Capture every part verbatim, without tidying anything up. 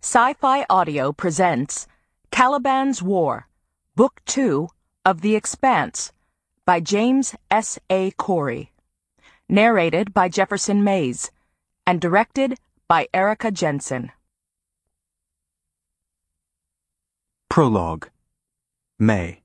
Sci-Fi Audio presents Caliban's War, Book two of The Expanse by James S A Corey. Narrated by Jefferson Mays and directed by Erica Jensen. Prologue. May.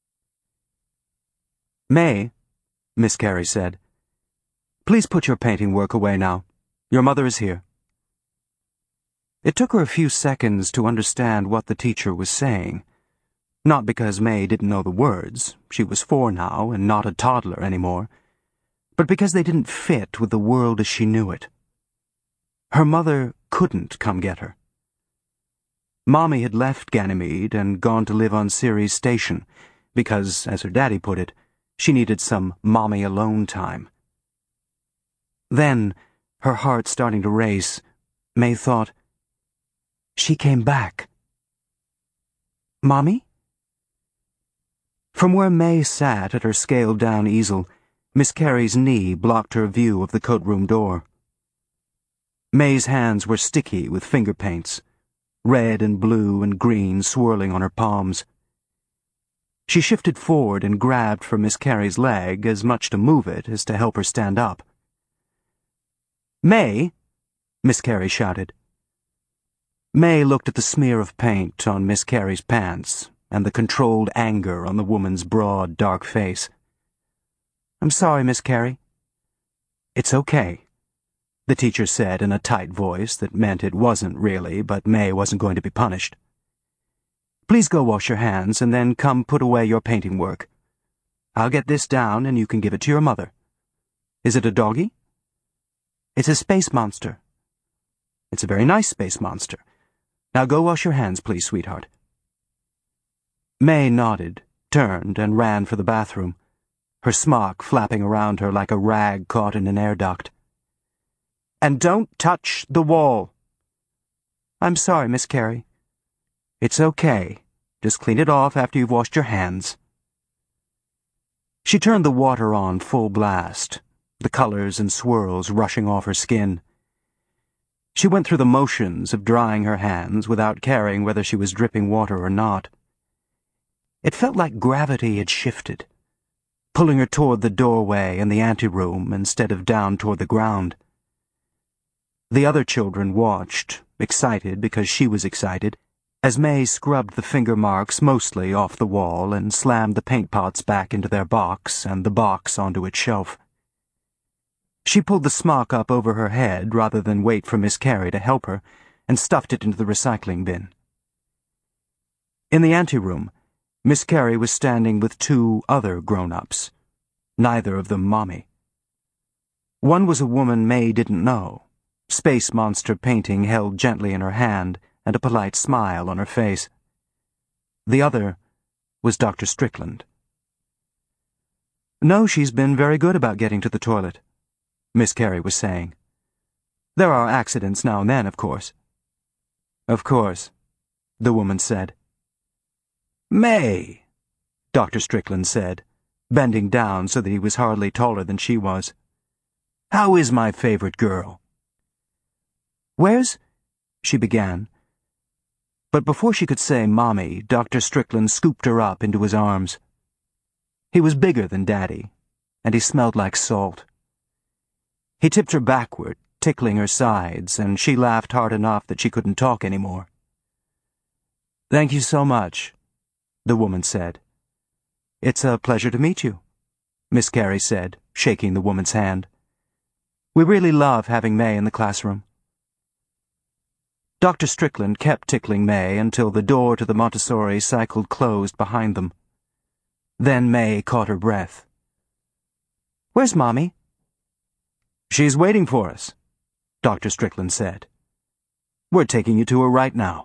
May, Miss Carey said, please put your painting work away now. Your mother is here. It took her a few seconds to understand what the teacher was saying. Not because May didn't know the words, she was four now and not a toddler anymore, but because they didn't fit with the world as she knew it. Her mother couldn't come get her. Mommy had left Ganymede and gone to live on Ceres Station because, as her daddy put it, she needed some mommy alone time. Then, her heart starting to race, May thought, she came back. Mommy? From where May sat at her scaled-down easel, Miss Carey's knee blocked her view of the coat-room door. May's hands were sticky with finger paints, red and blue and green swirling on her palms. She shifted forward and grabbed for Miss Carey's leg, as much to move it as to help her stand up. May! Miss Carey shouted. May looked at the smear of paint on Miss Carey's pants and the controlled anger on the woman's broad, dark face. I'm sorry, Miss Carey. It's okay, the teacher said in a tight voice that meant it wasn't really, but May wasn't going to be punished. Please go wash your hands and then come put away your painting work. I'll get this down and you can give it to your mother. Is it a doggy? It's a space monster. It's a very nice space monster. Now go wash your hands, please, sweetheart. May nodded, turned, and ran for the bathroom, her smock flapping around her like a rag caught in an air duct. And don't touch the wall. I'm sorry, Miss Carey. It's okay. Just clean it off after you've washed your hands. She turned the water on full blast, the colors and swirls rushing off her skin. She went through the motions of drying her hands without caring whether she was dripping water or not. It felt like gravity had shifted, pulling her toward the doorway and the anteroom instead of down toward the ground. The other children watched, excited because she was excited, as May scrubbed the finger marks mostly off the wall and slammed the paint pots back into their box and the box onto its shelf. She pulled the smock up over her head rather than wait for Miss Carey to help her, and stuffed it into the recycling bin. In the anteroom, Miss Carey was standing with two other grown-ups, neither of them Mommy. One was a woman May didn't know, space monster painting held gently in her hand and a polite smile on her face. The other was Doctor Strickland. No, she's been very good about getting to the toilet, Miss Carey was saying. There are accidents now and then, of course. Of course, the woman said. May, Doctor Strickland said, bending down so that he was hardly taller than she was. How is my favorite girl? Where's... she began. But before she could say Mommy, Doctor Strickland scooped her up into his arms. He was bigger than Daddy, and he smelled like salt. He tipped her backward, tickling her sides, and she laughed hard enough that she couldn't talk anymore. Thank you so much, the woman said. It's a pleasure to meet you, Miss Carey said, shaking the woman's hand. We really love having May in the classroom. Doctor Strickland kept tickling May until the door to the Montessori cycled closed behind them. Then May caught her breath. Where's Mommy? She's waiting for us, Doctor Strickland said. We're taking you to her right now.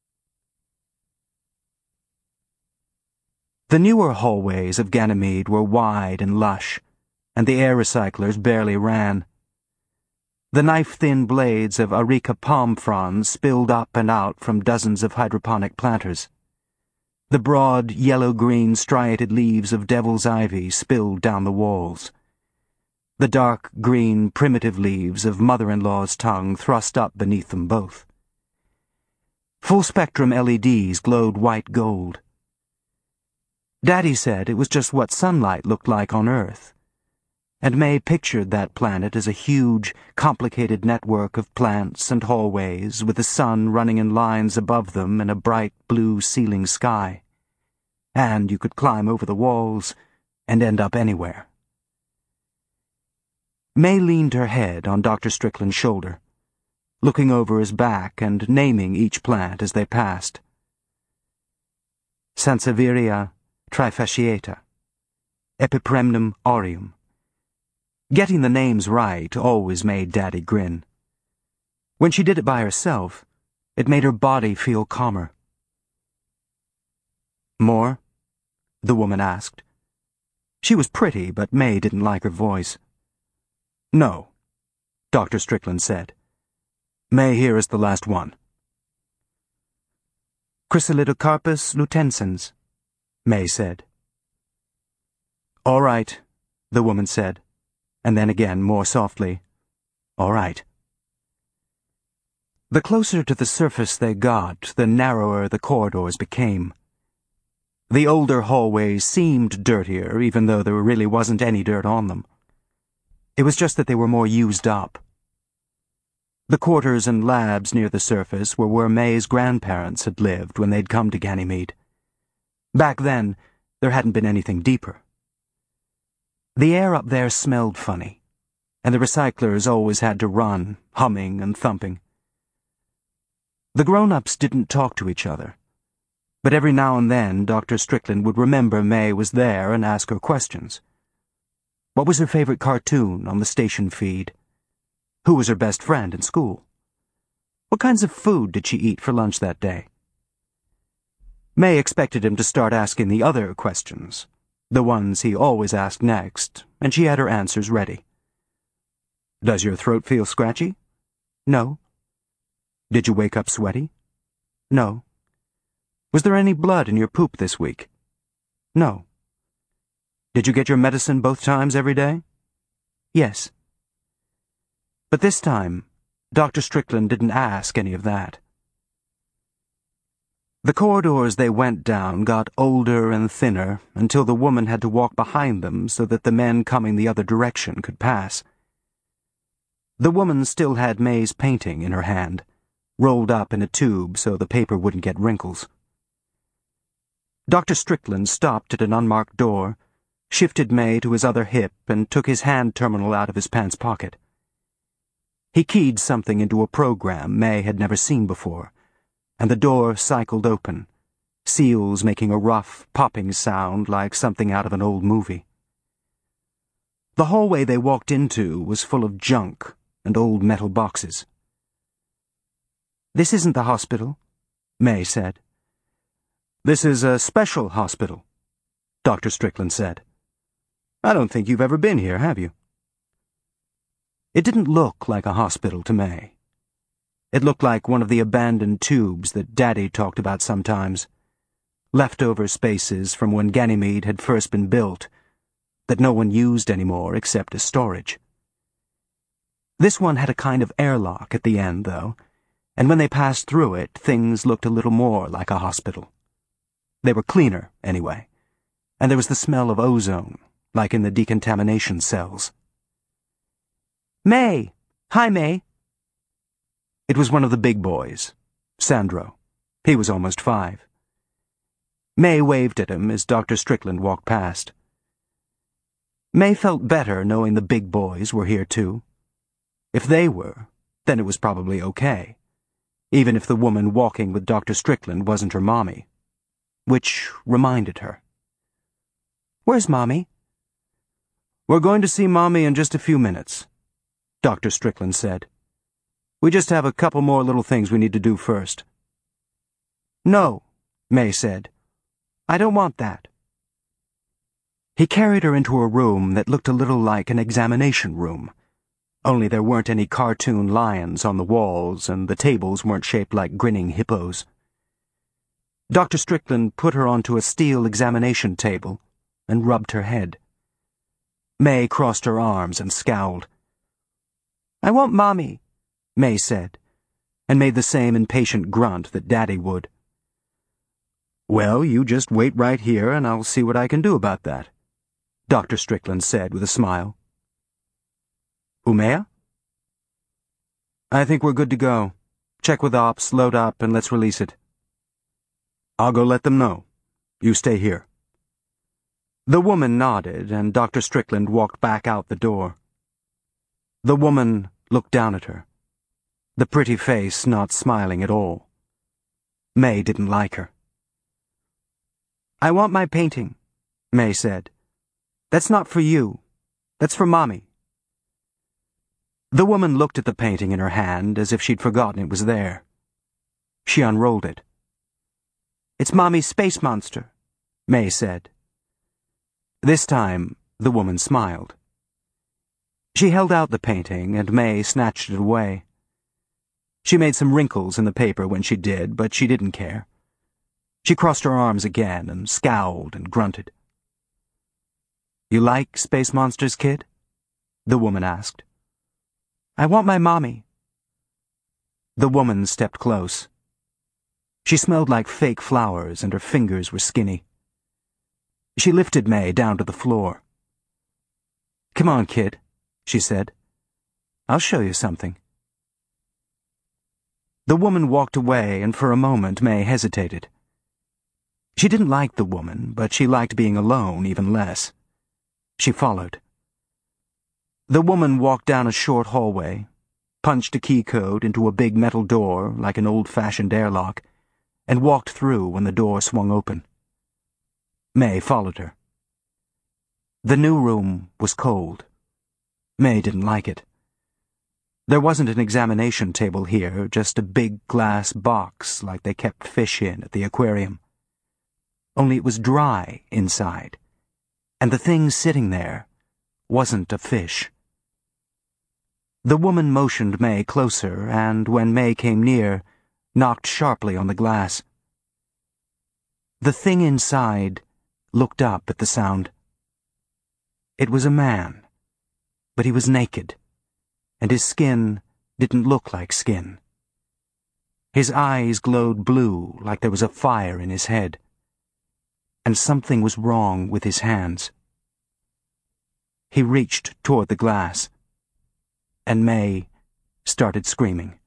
The newer hallways of Ganymede were wide and lush, and the air recyclers barely ran. The knife-thin blades of areca palm fronds spilled up and out from dozens of hydroponic planters. The broad, yellow-green striated leaves of devil's ivy spilled down the walls. The dark green, primitive leaves of mother-in-law's tongue thrust up beneath them both. Full-spectrum L E Ds glowed white gold. Daddy said it was just what sunlight looked like on Earth, and May pictured that planet as a huge, complicated network of plants and hallways with the sun running in lines above them in a bright blue ceiling sky. And you could climb over the walls and end up anywhere. May leaned her head on Doctor Strickland's shoulder, looking over his back and naming each plant as they passed. Sansevieria trifasciata, Epipremnum aureum. Getting the names right always made Daddy grin. When she did it by herself, it made her body feel calmer. More? The woman asked. She was pretty, but May didn't like her voice. No, Doctor Strickland said. May here is the last one. Chrysalidocarpus lutescens, May said. All right, the woman said, and then again, more softly, all right. The closer to the surface they got, the narrower the corridors became. The older hallways seemed dirtier, even though there really wasn't any dirt on them. It was just that they were more used up. The quarters and labs near the surface were where May's grandparents had lived when they'd come to Ganymede. Back then, there hadn't been anything deeper. The air up there smelled funny, and the recyclers always had to run, humming and thumping. The grown-ups didn't talk to each other, but every now and then Doctor Strickland would remember May was there and ask her questions. What was her favorite cartoon on the station feed? Who was her best friend in school? What kinds of food did she eat for lunch that day? May expected him to start asking the other questions, the ones he always asked next, and she had her answers ready. Does your throat feel scratchy? No. Did you wake up sweaty? No. Was there any blood in your poop this week? No. Did you get your medicine both times every day? Yes. But this time, Doctor Strickland didn't ask any of that. The corridors they went down got older and thinner until the woman had to walk behind them so that the men coming the other direction could pass. The woman still had May's painting in her hand, rolled up in a tube so the paper wouldn't get wrinkles. Doctor Strickland stopped at an unmarked door, shifted May to his other hip, and took his hand terminal out of his pants pocket. He keyed something into a program May had never seen before, and the door cycled open, seals making a rough, popping sound like something out of an old movie. The hallway they walked into was full of junk and old metal boxes. This isn't the hospital, May said. This is a special hospital, Doctor Strickland said. I don't think you've ever been here, have you? It didn't look like a hospital to May. It looked like one of the abandoned tubes that Daddy talked about sometimes. Leftover spaces from when Ganymede had first been built, that no one used anymore except as storage. This one had a kind of airlock at the end, though, and when they passed through it, things looked a little more like a hospital. They were cleaner, anyway, and there was the smell of ozone, like in the decontamination cells. May! Hi, May! It was one of the big boys, Sandro. He was almost five. May waved at him as Doctor Strickland walked past. May felt better knowing the big boys were here too. If they were, then it was probably okay, even if the woman walking with Doctor Strickland wasn't her mommy. Which reminded her. Where's Mommy? We're going to see Mommy in just a few minutes, Doctor Strickland said. We just have a couple more little things we need to do first. No, May said. I don't want that. He carried her into a room that looked a little like an examination room, only there weren't any cartoon lions on the walls and the tables weren't shaped like grinning hippos. Doctor Strickland put her onto a steel examination table and rubbed her head. May crossed her arms and scowled. I want Mommy, May said. and made the same impatient grunt that Daddy would. "Well, you just wait right here and I'll see what I can do about that," Doctor Strickland said with a smile. "Umea?" "I think we're good to go. Check with ops, load up, and let's release it." "I'll go let them know. You stay here." The woman nodded, and Doctor Strickland walked back out the door. The woman looked down at her, the pretty face not smiling at all. May didn't like her. "I want my painting," May said. "That's not for you. That's for Mommy." The woman looked at the painting in her hand as if she'd forgotten it was there. She unrolled it. "It's Mommy's space monster," May said. This time, the woman smiled. She held out the painting, and May snatched it away. She made some wrinkles in the paper when she did, but she didn't care. She crossed her arms again and scowled and grunted. "You like space monsters, kid?" the woman asked. "I want my mommy." The woman stepped close. She smelled like fake flowers, and her fingers were skinny. She lifted May down to the floor. "Come on, kid," she said. "I'll show you something." The woman walked away, and for a moment May hesitated. She didn't like the woman, but she liked being alone even less. She followed. The woman walked down a short hallway, punched a key code into a big metal door like an old-fashioned airlock, and walked through when the door swung open. May followed her. The new room was cold. May didn't like it. There wasn't an examination table here, just a big glass box like they kept fish in at the aquarium. Only it was dry inside, and the thing sitting there wasn't a fish. The woman motioned May closer, and when May came near, knocked sharply on the glass. The thing inside looked up at the sound. It was a man, but he was naked, and his skin didn't look like skin. His eyes glowed blue like there was a fire in his head, and something was wrong with his hands. He reached toward the glass, and May started screaming.